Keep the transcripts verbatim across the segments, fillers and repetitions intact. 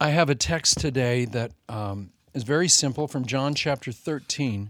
I have a text today that um, is very simple from John chapter thirteen,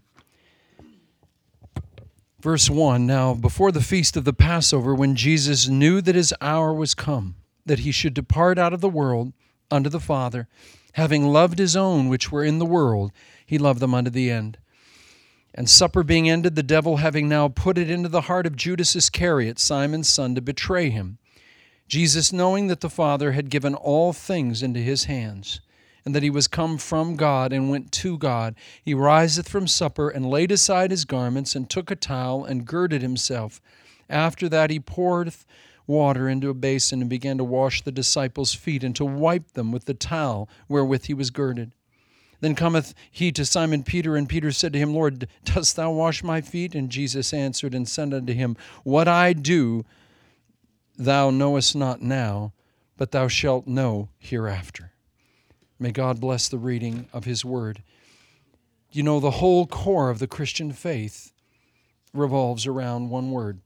verse one. Now, before the feast of the Passover, when Jesus knew that his hour was come, that he should depart out of the world unto the Father, having loved his own which were in the world, he loved them unto the end. And supper being ended, the devil having now put it into the heart of Judas Iscariot, Simon's son, to betray him, Jesus, knowing that the Father had given all things into his hands, and that he was come from God and went to God, he riseth from supper and laid aside his garments and took a towel and girded himself. After that he poured water into a basin and began to wash the disciples' feet and to wipe them with the towel wherewith he was girded. Then cometh he to Simon Peter, and Peter said to him, Lord, dost thou wash my feet? And Jesus answered and said unto him, What I do thou knowest not now, but thou shalt know hereafter. May God bless the reading of his word. You know, the whole core of the Christian faith revolves around one word: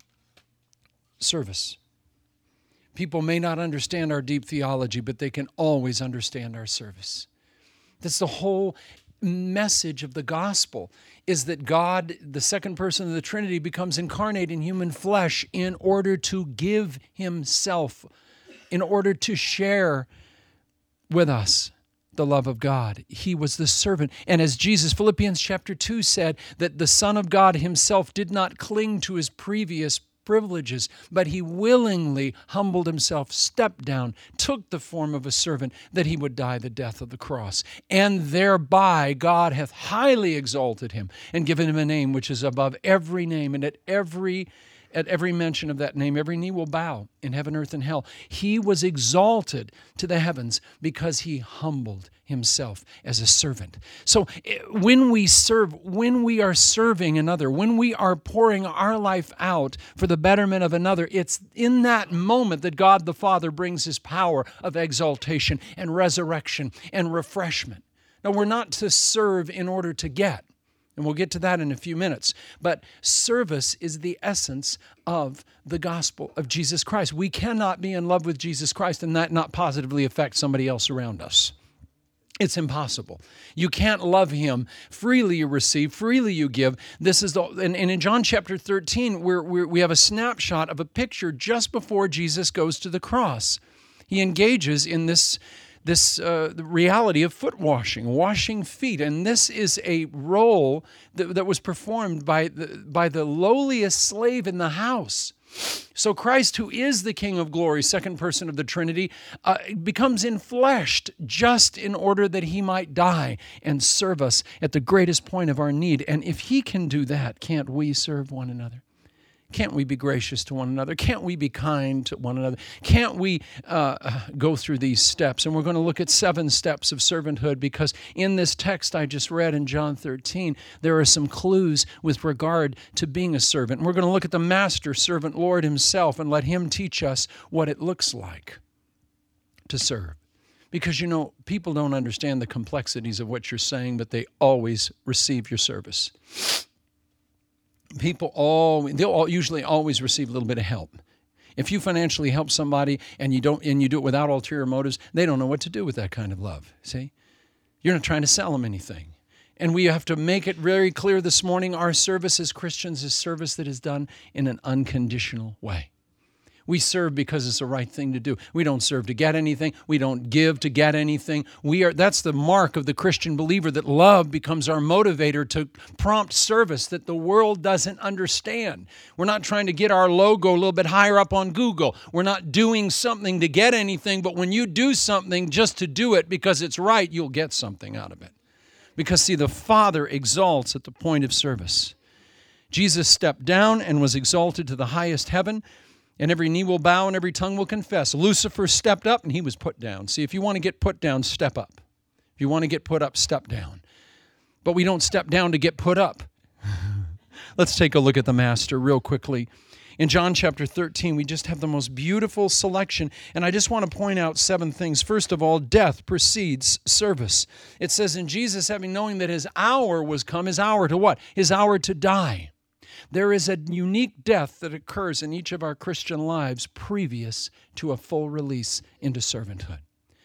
service. People may not understand our deep theology, but they can always understand our service. That's the whole message of the gospel, is that God, the second person of the Trinity, becomes incarnate in human flesh in order to give himself, in order to share with us the love of God. He was the servant. And as Jesus, Philippians chapter two said, that the Son of God himself did not cling to his previous privileges, but he willingly humbled himself, stepped down, took the form of a servant, that he would die the death of the cross. And thereby God hath highly exalted him and given him a name which is above every name, and at every At every mention of that name, every knee will bow in heaven, earth, and hell. He was exalted to the heavens because he humbled himself as a servant. So when we serve, when we are serving another, when we are pouring our life out for the betterment of another, it's in that moment that God the Father brings his power of exaltation and resurrection and refreshment. Now, we're not to serve in order to get. And we'll get to that in a few minutes. But service is the essence of the gospel of Jesus Christ. We cannot be in love with Jesus Christ and that not positively affect somebody else around us. It's impossible. You can't love him. Freely you receive, freely you give. This is the, and, and in John chapter thirteen, we're, we're, we have a snapshot of a picture just before Jesus goes to the cross. He engages in this This uh, the reality of foot washing, washing feet. And this is a role that, that was performed by the, by the lowliest slave in the house. So Christ, who is the King of glory, second person of the Trinity, uh, becomes enfleshed just in order that he might die and serve us at the greatest point of our need. And if he can do that, can't we serve one another? Can't we be gracious to one another? Can't we be kind to one another? Can't we uh, go through these steps? And we're going to look at seven steps of servanthood, because in this text I just read in John thirteen, there are some clues with regard to being a servant. And we're going to look at the master servant, Lord himself, and let him teach us what it looks like to serve. Because, you know, people don't understand the complexities of what you're saying, but they always receive your service. People all they'll all usually always receive a little bit of help. If you financially help somebody and you don't and you do it without ulterior motives, they don't know what to do with that kind of love. See? You're not trying to sell them anything. And we have to make it very clear this morning, our service as Christians is service that is done in an unconditional way. We serve because it's the right thing to do. We don't serve to get anything. We don't give to get anything. We are. That's the mark of the Christian believer, that love becomes our motivator to prompt service that the world doesn't understand. We're not trying to get our logo a little bit higher up on Google. We're not doing something to get anything, but when you do something just to do it because it's right, you'll get something out of it. Because, see, the Father exalts at the point of service. Jesus stepped down and was exalted to the highest heaven, and every knee will bow and every tongue will confess. Lucifer stepped up and he was put down. See, if you want to get put down, step up. If you want to get put up, step down. But we don't step down to get put up. Let's take a look at the Master real quickly. In John chapter thirteen, we just have the most beautiful selection, and I just want to point out seven things. First of all, death precedes service. It says, in Jesus, having knowing that his hour was come, his hour to what? His hour to die. There is a unique death that occurs in each of our Christian lives previous to a full release into servanthood.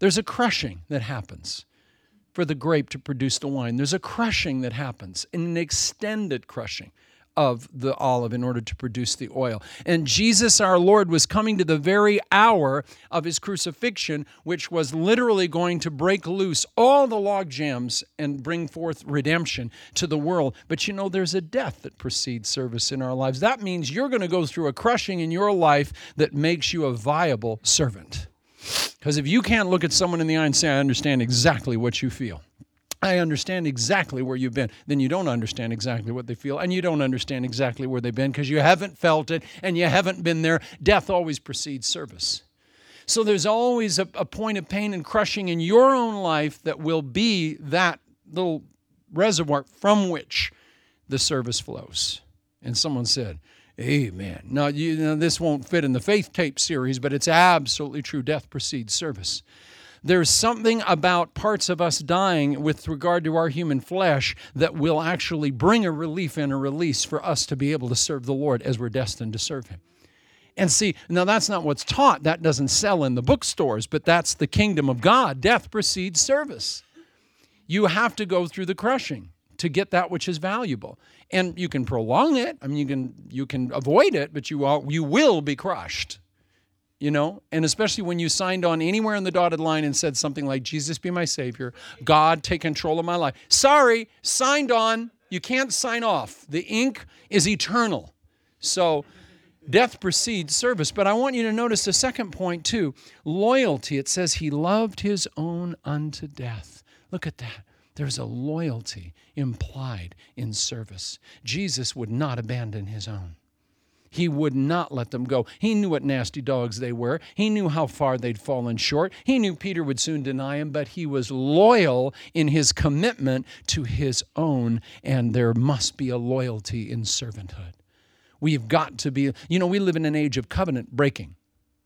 There's a crushing that happens for the grape to produce the wine. There's a crushing that happens, an extended crushing of the olive in order to produce the oil. And Jesus our Lord was coming to the very hour of his crucifixion, which was literally going to break loose all the log jams and bring forth redemption to the world. But you know, there's a death that precedes service in our lives. That means you're going to go through a crushing in your life that makes you a viable servant. Because if you can't look at someone in the eye and say, I understand exactly what you feel, I understand exactly where you've been, then you don't understand exactly what they feel, and you don't understand exactly where they've been because you haven't felt it and you haven't been there. Death always precedes service. So there's always a, a point of pain and crushing in your own life that will be that little reservoir from which the service flows. And someone said, amen. Now, you know, this won't fit in the Faith Tape series, but it's absolutely true. Death precedes service. There's something about parts of us dying with regard to our human flesh that will actually bring a relief and a release for us to be able to serve the Lord as we're destined to serve him. And see, now that's not what's taught. That doesn't sell in the bookstores, but that's the kingdom of God. Death precedes service. You have to go through the crushing to get that which is valuable. And you can prolong it. I mean, you can you can avoid it, but you all, you will be crushed. You know, and especially when you signed on anywhere in the dotted line and said something like, Jesus be my Savior, God take control of my life. Sorry, signed on. You can't sign off. The ink is eternal. So death precedes service. But I want you to notice the second point too. Loyalty. It says he loved his own unto death. Look at that. There's a loyalty implied in service. Jesus would not abandon his own. He would not let them go. He knew what nasty dogs they were. He knew how far they'd fallen short. He knew Peter would soon deny him, but he was loyal in his commitment to his own, and there must be a loyalty in servanthood. We've got to be, you know, we live in an age of covenant breaking.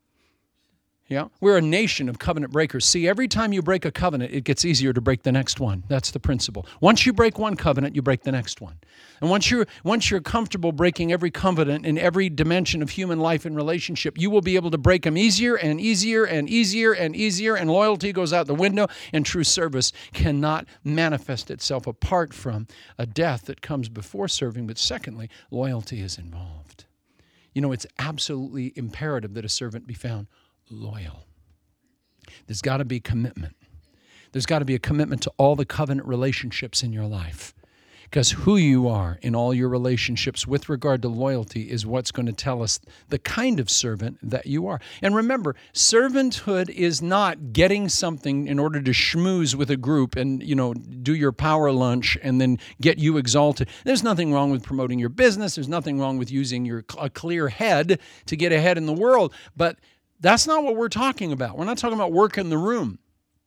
Yeah, we're a nation of covenant breakers. See, every time you break a covenant, it gets easier to break the next one. That's the principle. Once you break one covenant, you break the next one. And once you're once you're comfortable breaking every covenant in every dimension of human life and relationship, you will be able to break them easier and easier and easier and easier, and loyalty goes out the window, and true service cannot manifest itself apart from a death that comes before serving. But secondly, loyalty is involved. You know, it's absolutely imperative that a servant be found loyal. There's got to be commitment. There's got to be a commitment to all the covenant relationships in your life. Because who you are in all your relationships with regard to loyalty is what's going to tell us the kind of servant that you are. And remember, servanthood is not getting something in order to schmooze with a group and, you know, do your power lunch and then get you exalted. There's nothing wrong with promoting your business. There's nothing wrong with using your a clear head to get ahead in the world. But that's not what we're talking about. We're not talking about work in the room.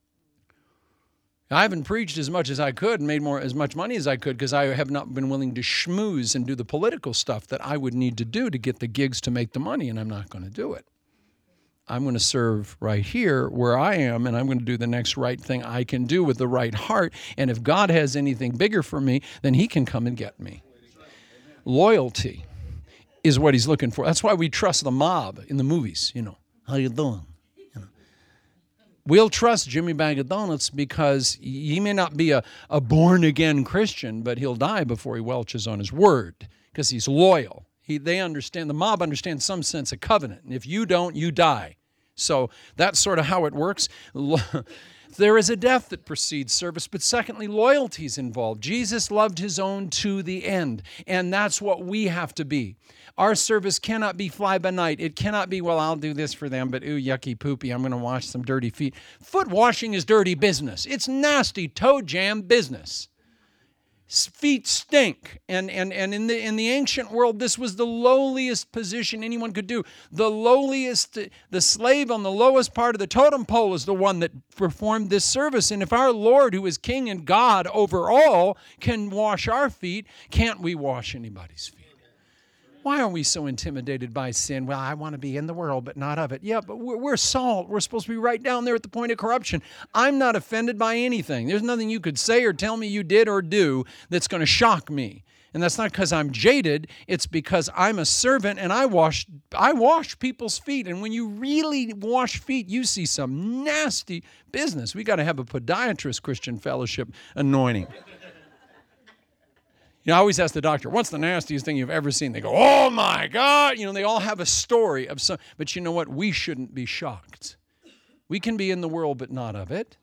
I haven't preached as much as I could and made more as much money as I could because I have not been willing to schmooze and do the political stuff that I would need to do to get the gigs to make the money, and I'm not going to do it. I'm going to serve right here where I am, and I'm going to do the next right thing I can do with the right heart, and if God has anything bigger for me, then he can come and get me. Loyalty is what he's looking for. That's why we trust the mob in the movies, you know. How you doing? You know. We'll trust Jimmy Bag of Donuts because he may not be a, a born-again Christian, but he'll die before he welches on his word because he's loyal. He, they understand, the mob understands some sense of covenant. And if you don't, you die. So that's sort of how it works. There is a death that precedes service, but secondly, loyalty is involved. Jesus loved his own to the end, and that's what we have to be. Our service cannot be fly by night. It cannot be, well, I'll do this for them, but ooh, yucky poopy, I'm going to wash some dirty feet. Foot washing is dirty business. It's nasty toe jam business. Feet stink. And, and, and in the in the ancient world, this was the lowliest position anyone could do. The lowliest, the slave on the lowest part of the totem pole is the one that performed this service. And if our Lord, who is King and God over all, can wash our feet, can't we wash anybody's feet? Why are we so intimidated by sin? Well, I want to be in the world, but not of it. Yeah, but we're, we're salt. We're supposed to be right down there at the point of corruption. I'm not offended by anything. There's nothing you could say or tell me you did or do that's going to shock me. And that's not because I'm jaded. It's because I'm a servant and I wash I wash people's feet. And when you really wash feet, you see some nasty business. We got to have a podiatrist Christian fellowship anointing. You know, I always ask the doctor, what's the nastiest thing you've ever seen? They go, oh my God. You know, they all have a story of some, but you know what? We shouldn't be shocked. We can be in the world, but not of it.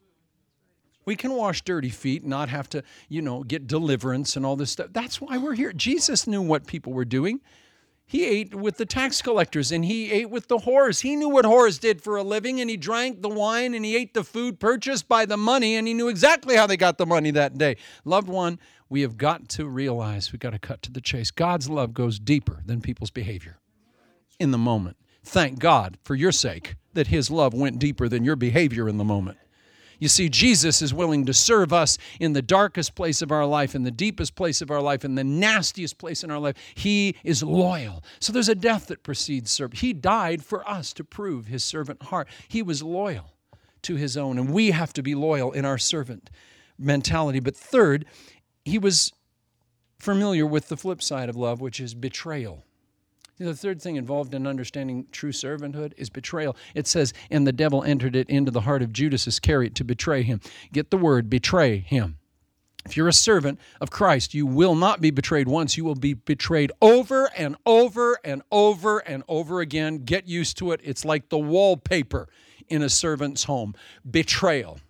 We can wash dirty feet and not have to, you know, get deliverance and all this stuff. That's why we're here. Jesus knew what people were doing. He ate with the tax collectors and he ate with the whores. He knew what whores did for a living, and he drank the wine and he ate the food purchased by the money, and he knew exactly how they got the money that day. Loved one, we have got to realize we've got to cut to the chase. God's love goes deeper than people's behavior in the moment. Thank God for your sake that his love went deeper than your behavior in the moment. You see, Jesus is willing to serve us in the darkest place of our life, in the deepest place of our life, in the nastiest place in our life. He is loyal. So there's a death that precedes service. He died for us to prove his servant heart. He was loyal to his own, and we have to be loyal in our servant mentality. But third, he was familiar with the flip side of love, which is betrayal. The third thing involved in understanding true servanthood is betrayal. It says, and the devil entered it into the heart of Judas Iscariot to betray him. Get the word, betray him. If you're a servant of Christ, you will not be betrayed once. You will be betrayed over and over and over and over again. Get used to it. It's like the wallpaper in a servant's home. Betrayal.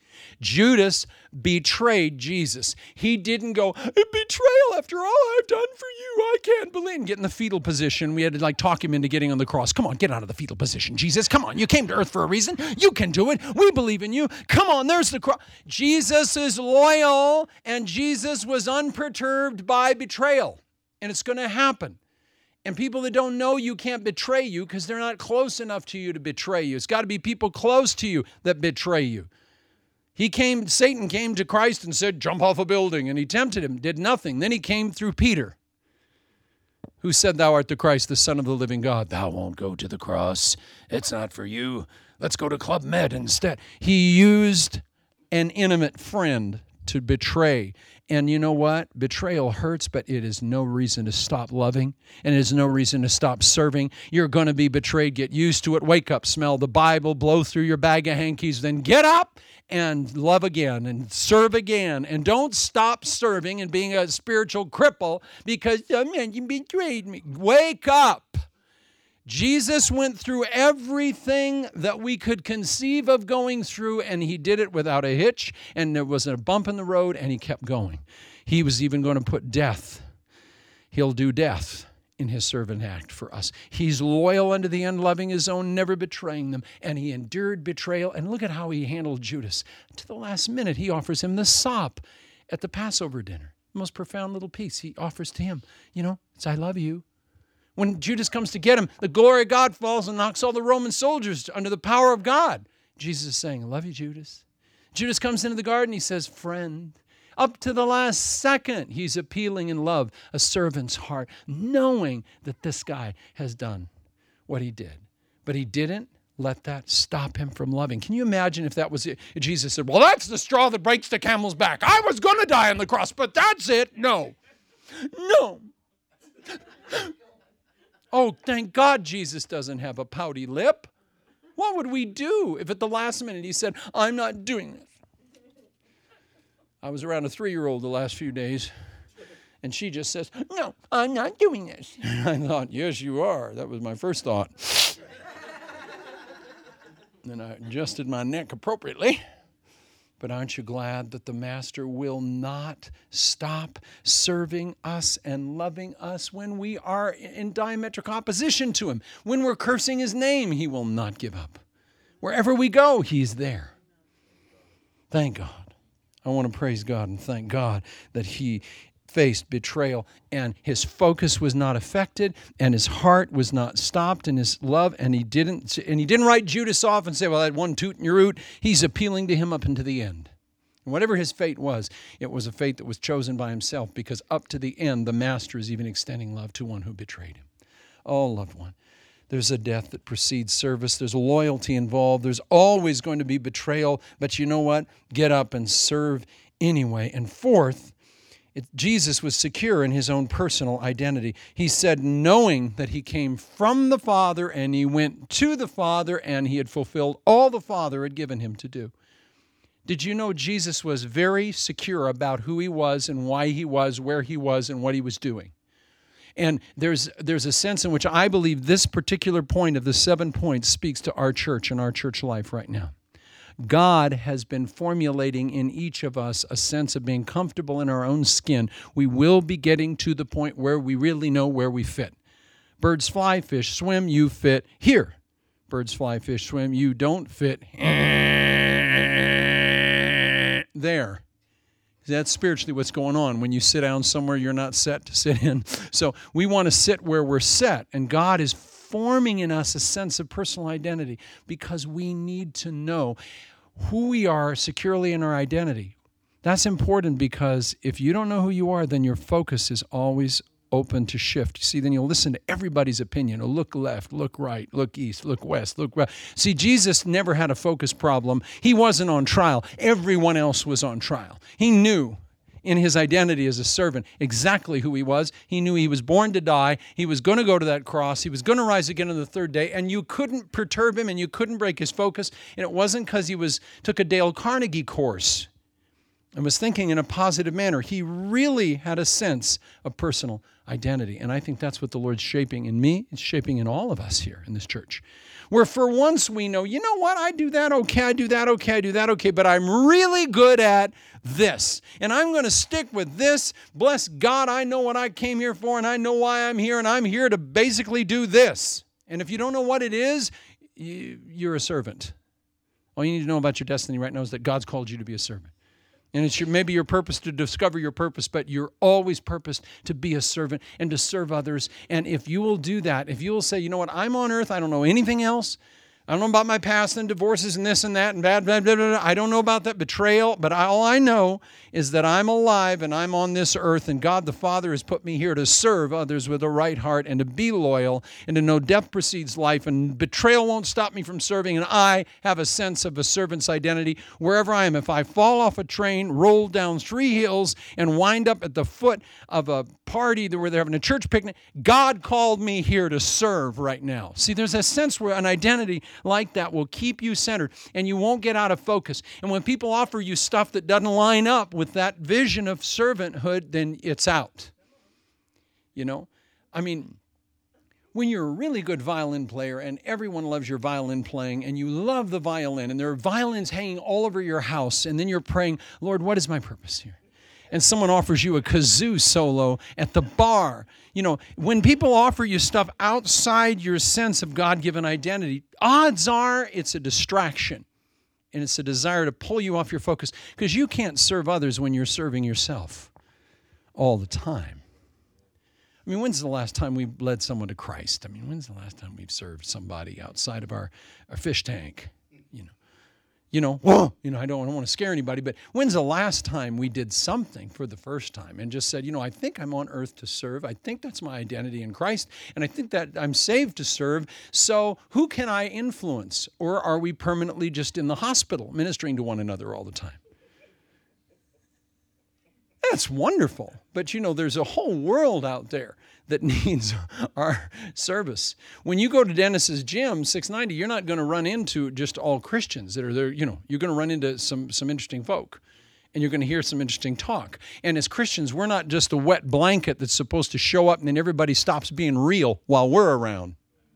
Judas betrayed Jesus. He didn't go, betrayal after all I've done for you. I can't believe. And get in the fetal position. We had to like talk him into getting on the cross. Come on, get out of the fetal position, Jesus. Come on, you came to earth for a reason. You can do it. We believe in you. Come on, there's the cross. Jesus is loyal, and Jesus was unperturbed by betrayal. And it's going to happen. And people that don't know you can't betray you because they're not close enough to you to betray you. It's got to be people close to you that betray you. He came, Satan came to Christ and said, jump off a building. And he tempted him, did nothing. Then he came through Peter, who said, thou art the Christ, the Son of the living God. Thou won't go to the cross. It's not for you. Let's go to Club Med instead. He used an intimate friend to betray. And you know what? Betrayal hurts, but it is no reason to stop loving, and it is no reason to stop serving. You're going to be betrayed. Get used to it. Wake up, smell the Bible, blow through your bag of hankies, then get up and love again and serve again. And don't stop serving and being a spiritual cripple because, oh man, you betrayed me. Wake up. Jesus went through everything that we could conceive of going through, and he did it without a hitch, and there wasn't a bump in the road, and he kept going. He was even going to put death. He'll do death in his servant act for us. He's loyal unto the end, loving his own, never betraying them, and he endured betrayal. And look at how he handled Judas. To the last minute, he offers him the sop at the Passover dinner. The most profound little piece he offers to him. You know, it's I love you. When Judas comes to get him, the glory of God falls and knocks all the Roman soldiers under the power of God. Jesus is saying, I love you, Judas. Judas comes into the garden, he says, friend. Up to the last second, he's appealing in love, a servant's heart, knowing that this guy has done what he did. But he didn't let that stop him from loving. Can you imagine if that was it? Jesus said, well, that's the straw that breaks the camel's back. I was going to die on the cross, but that's it. No. No. Oh, thank God Jesus doesn't have a pouty lip. What would we do if at the last minute he said, I'm not doing this? I was around a three-year-old the last few days, and she just says, no, I'm not doing this. I thought, yes, you are. That was my first thought. Then I adjusted my neck appropriately. But aren't you glad that the Master will not stop serving us and loving us when we are in diametric opposition to him? When we're cursing his name, he will not give up. Wherever we go, he's there. Thank God. I want to praise God and thank God that he faced betrayal and his focus was not affected and his heart was not stopped in his love, and he didn't and he didn't write Judas off and say, well, I had one toot in your root. He's appealing to him up into the end. And whatever his fate was, it was a fate that was chosen by himself, because up to the end, the Master is even extending love to one who betrayed him. Oh, loved one, there's a death that precedes service. There's loyalty involved. There's always going to be betrayal. But you know what? Get up and serve anyway. And fourth, It, Jesus was secure in his own personal identity. He said, knowing that he came from the Father and he went to the Father and he had fulfilled all the Father had given him to do. Did you know Jesus was very secure about who he was and why he was, where he was, and what he was doing? And there's there's a sense in which I believe this particular point of the seven points speaks to our church and our church life right now. God has been formulating in each of us a sense of being comfortable in our own skin. We will be getting to the point where we really know where we fit. Birds fly, fish swim, you fit here. Birds fly, fish swim, you don't fit there. That's spiritually what's going on. When you sit down somewhere you're not set to sit in. So we want to sit where we're set, and God is forming in us a sense of personal identity because we need to know who we are securely in our identity. That's important because if you don't know who you are, then your focus is always open to shift. You see, then you'll listen to everybody's opinion. Oh, look left, look right, look east, look west, look right. See, Jesus never had a focus problem. He wasn't on trial. Everyone else was on trial. He knew in his identity as a servant exactly who he was. He knew he was born to die. He was going to go to that cross. He was going to rise again on the third day, and you couldn't perturb him and you couldn't break his focus. And it wasn't because he was took a Dale Carnegie course and was thinking in a positive manner. He really had a sense of personal identity. And I think that's what the Lord's shaping in me. It's shaping in all of us here in this church. Where for once we know, you know what, I do that okay, I do that okay, I do that okay, but I'm really good at this. And I'm going to stick with this. Bless God, I know what I came here for, and I know why I'm here, and I'm here to basically do this. And if you don't know what it is, you, you're a servant. All you need to know about your destiny right now is that God's called you to be a servant. And it's your, maybe your purpose to discover your purpose, but you're always purposed to be a servant and to serve others. And if you will do that, if you will say, you know what, I'm on earth, I don't know anything else. I don't know about my past and divorces and this and that and bad, blah, blah, blah, blah. I don't know about that betrayal, but all I know is that I'm alive and I'm on this earth, and God the Father has put me here to serve others with a right heart and to be loyal and to know death precedes life, and betrayal won't stop me from serving, and I have a sense of a servant's identity wherever I am. If I fall off a train, roll down three hills, and wind up at the foot of a party where they're having a church picnic, God called me here to serve right now. See, there's a sense where an identity like that will keep you centered and you won't get out of focus. And when people offer you stuff that doesn't line up with that vision of servanthood, then it's out. You know, I mean, when you're a really good violin player and everyone loves your violin playing and you love the violin and there are violins hanging all over your house, and then you're praying, Lord, what is my purpose here? And someone offers you a kazoo solo at the bar. You know, when people offer you stuff outside your sense of God-given identity, odds are it's a distraction. And it's a desire to pull you off your focus, because you can't serve others when you're serving yourself all the time. I mean, when's the last time we led someone to Christ? I mean, when's the last time we've served somebody outside of our, our fish tank? You know. You know, whoa, you know, I don't, I don't want to scare anybody, but when's the last time we did something for the first time and just said, you know, I think I'm on earth to serve. I think that's my identity in Christ, and I think that I'm saved to serve. So who can I influence? Or are we permanently just in the hospital ministering to one another all the time? That's wonderful. But, you know, there's a whole world out there that needs our service. When you go to Dennis's gym, six ninety, you're not going to run into just all Christians that are there. You know, you're going to run into some, some interesting folk, and you're going to hear some interesting talk. And as Christians, we're not just a wet blanket that's supposed to show up and then everybody stops being real while we're around.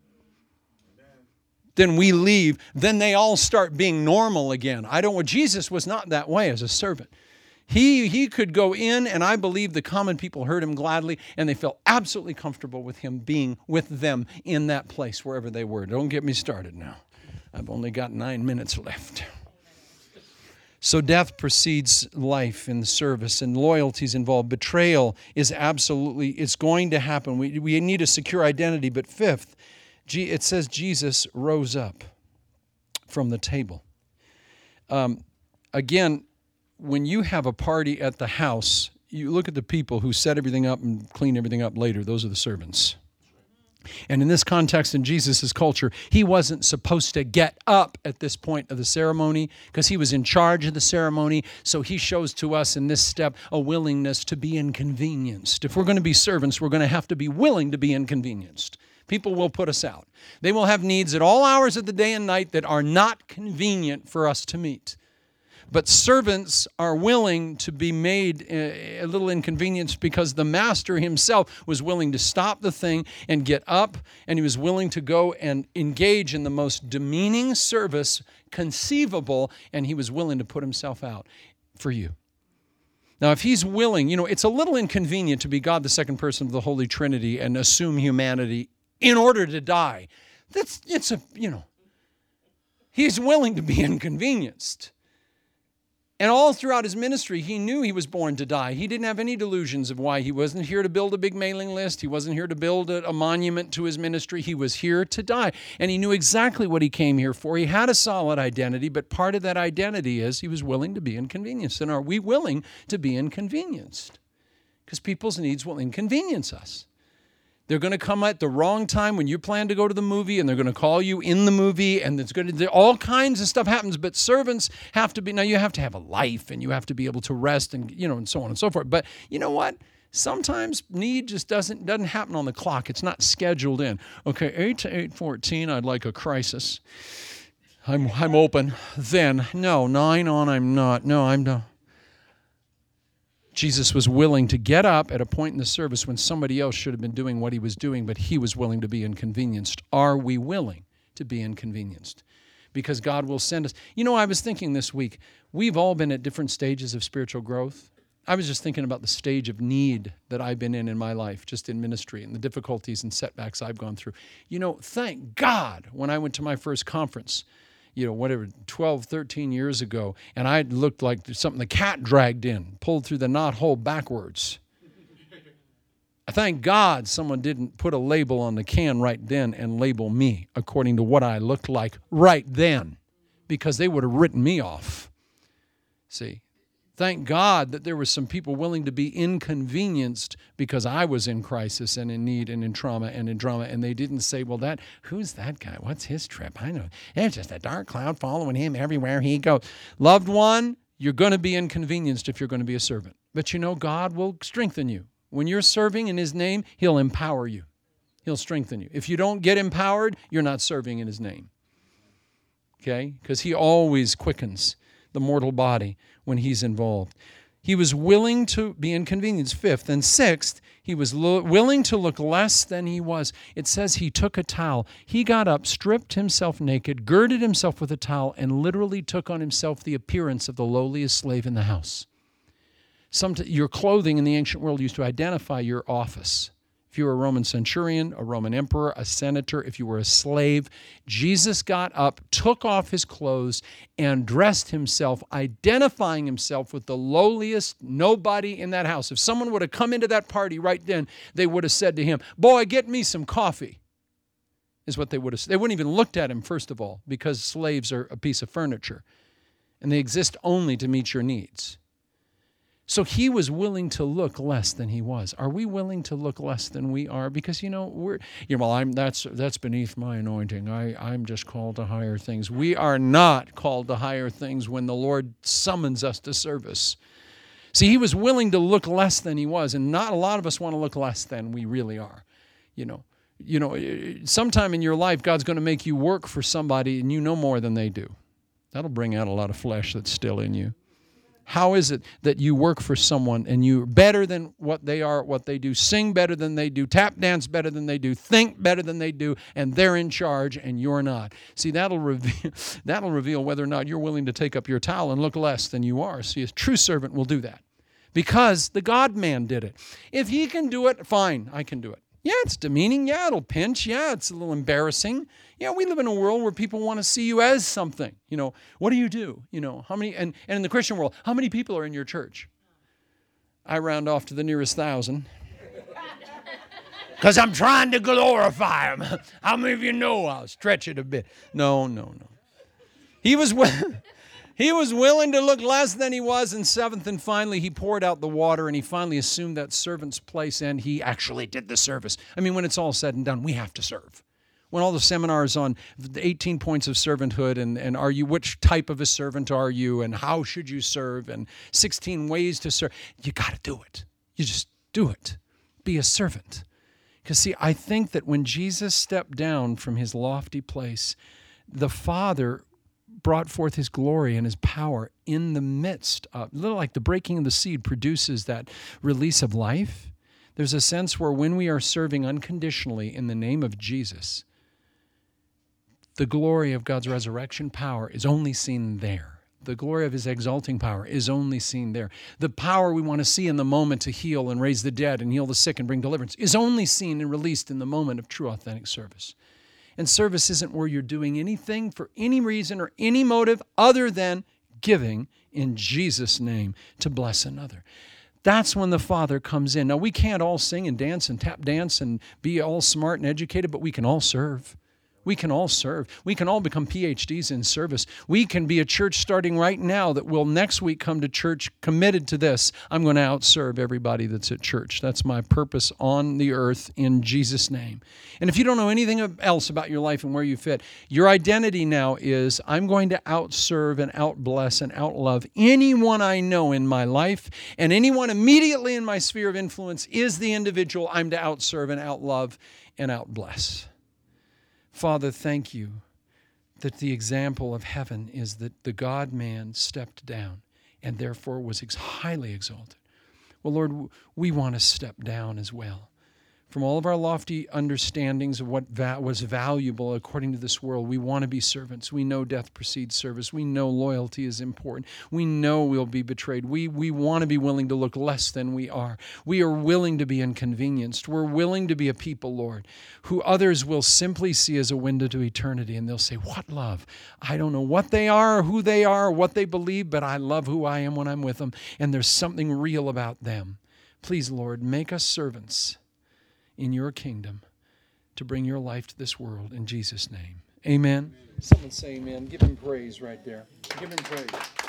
Then we leave. Then they all start being normal again. I don't. Jesus was not that way as a servant. He he could go in, and I believe the common people heard him gladly, and they felt absolutely comfortable with him being with them in that place, wherever they were. Don't get me started now. I've only got nine minutes left. So death precedes life in the service, and loyalty is involved. Betrayal is absolutely, it's going to happen. We, we need a secure identity. But fifth, it says Jesus rose up from the table. Um, again, when you have a party at the house, you look at the people who set everything up and clean everything up later. Those are the servants. And in this context, in Jesus' culture, he wasn't supposed to get up at this point of the ceremony because he was in charge of the ceremony. So he shows to us in this step a willingness to be inconvenienced. If we're going to be servants, we're going to have to be willing to be inconvenienced. People will put us out. They will have needs at all hours of the day and night that are not convenient for us to meet. But servants are willing to be made a little inconvenienced because the master himself was willing to stop the thing and get up, and he was willing to go and engage in the most demeaning service conceivable, and he was willing to put himself out for you. Now, if he's willing, you know, it's a little inconvenient to be God, the second person of the Holy Trinity, and assume humanity in order to die. That's, it's a, you know, he's willing to be inconvenienced. And all throughout his ministry, he knew he was born to die. He didn't have any delusions of why. He wasn't here to build a big mailing list. He wasn't here to build a, a monument to his ministry. He was here to die. And he knew exactly what he came here for. He had a solid identity, but part of that identity is he was willing to be inconvenienced. And are we willing to be inconvenienced? Because people's needs will inconvenience us. They're going to come at the wrong time when you plan to go to the movie, and they're going to call you in the movie, and it's going to, all kinds of stuff happens. But servants have to be, now you have to have a life, and you have to be able to rest, and you know, and so on and so forth. But you know what? Sometimes need just doesn't doesn't happen on the clock. It's not scheduled in. Okay, eight to eight fourteen, I'd like a crisis. I'm I'm open. Then no, nine on, I'm not. No, I'm not. Jesus was willing to get up at a point in the service when somebody else should have been doing what he was doing, but he was willing to be inconvenienced. Are we willing to be inconvenienced? Because God will send us. You know, I was thinking this week, we've all been at different stages of spiritual growth. I was just thinking about the stage of need that I've been in in my life, just in ministry, and the difficulties and setbacks I've gone through. You know, thank God when I went to my first conference, you know, whatever, twelve, thirteen years ago, and I looked like something the cat dragged in, pulled through the knot hole backwards. I thank God someone didn't put a label on the can right then and label me according to what I looked like right then, because they would have written me off. See? Thank God that there were some people willing to be inconvenienced because I was in crisis and in need and in trauma and in drama, and they didn't say, well, that who's that guy? What's his trip? I know. It's just a dark cloud following him everywhere he goes. Loved one, you're going to be inconvenienced if you're going to be a servant. But you know, God will strengthen you. When you're serving in his name, he'll empower you. He'll strengthen you. If you don't get empowered, you're not serving in his name. Okay? Because he always quickens the mortal body when he's involved. He was willing to be inconvenienced, fifth. And sixth, he was lo- willing to look less than he was. It says he took a towel. He got up, stripped himself naked, girded himself with a towel, and literally took on himself the appearance of the lowliest slave in the house. Some t- your clothing in the ancient world used to identify your office. If you were a Roman centurion, a Roman emperor, a senator, if you were a slave, Jesus got up, took off his clothes, and dressed himself, identifying himself with the lowliest nobody in that house. If someone would have come into that party right then, they would have said to him, boy, get me some coffee, is what they would have said. They wouldn't even looked at him, first of all, because slaves are a piece of furniture, and they exist only to meet your needs. So he was willing to look less than he was. Are we willing to look less than we are? Because, you know, we're, you know, well, I'm, that's, that's beneath my anointing. I, I'm just called to higher things. We are not called to higher things when the Lord summons us to service. See, he was willing to look less than he was, and not a lot of us want to look less than we really are. You know, you know, sometime in your life, God's going to make you work for somebody, and you know more than they do. That'll bring out a lot of flesh that's still in you. How is it that you work for someone and you're better than what they are, what they do, sing better than they do, tap dance better than they do, think better than they do, and they're in charge and you're not? See, that'll reveal, that'll reveal whether or not you're willing to take up your towel and look less than you are. See, a true servant will do that because the God-man did it. If he can do it, fine, I can do it. Yeah, it's demeaning. Yeah, it'll pinch. Yeah, it's a little embarrassing. Yeah, we live in a world where people want to see you as something. You know, what do you do? You know, how many, and, and in the Christian world, how many people are in your church? I round off to the nearest thousand. Because I'm trying to glorify him. How many of you know I'll stretch it a bit? No, no, no. He was willing. He was willing to look less than he was. And seventh and finally, he poured out the water and he finally assumed that servant's place and he actually did the service. I mean, when it's all said and done, we have to serve. When all the seminars on the eighteen points of servanthood and, and are you, which type of a servant are you and how should you serve and sixteen ways to serve, you got to do it. You just do it. Be a servant. Because see, I think that when Jesus stepped down from his lofty place, the Father brought forth his glory and his power in the midst of, a little like the breaking of the seed produces that release of life. There's a sense where when we are serving unconditionally in the name of Jesus, the glory of God's resurrection power is only seen there. The glory of his exalting power is only seen there. The power we want to see in the moment to heal and raise the dead and heal the sick and bring deliverance is only seen and released in the moment of true, authentic service. And service isn't where you're doing anything for any reason or any motive other than giving in Jesus' name to bless another. That's when the Father comes in. Now, we can't all sing and dance and tap dance and be all smart and educated, but we can all serve. We can all serve. We can all become P H Ds in service. We can be a church starting right now that will next week come to church committed to this. I'm going to outserve everybody that's at church. That's my purpose on the earth in Jesus' name. And if you don't know anything else about your life and where you fit, your identity now is I'm going to outserve and outbless and outlove anyone I know in my life, and anyone immediately in my sphere of influence is the individual I'm to outserve and outlove and outbless. Father, thank you that the example of heaven is that the God-man stepped down and therefore was highly exalted. Well, Lord, we want to step down as well. From all of our lofty understandings of what va- was valuable according to this world, we want to be servants. We know death precedes service. We know loyalty is important. We know we'll be betrayed. We, we want to be willing to look less than we are. We are willing to be inconvenienced. We're willing to be a people, Lord, who others will simply see as a window to eternity, and they'll say, what love? I don't know what they are, or who they are, or what they believe, but I love who I am when I'm with them, and there's something real about them. Please, Lord, make us servants in your kingdom to bring your life to this world in Jesus' name. Amen. Someone say amen. Give him praise right there. Give him praise.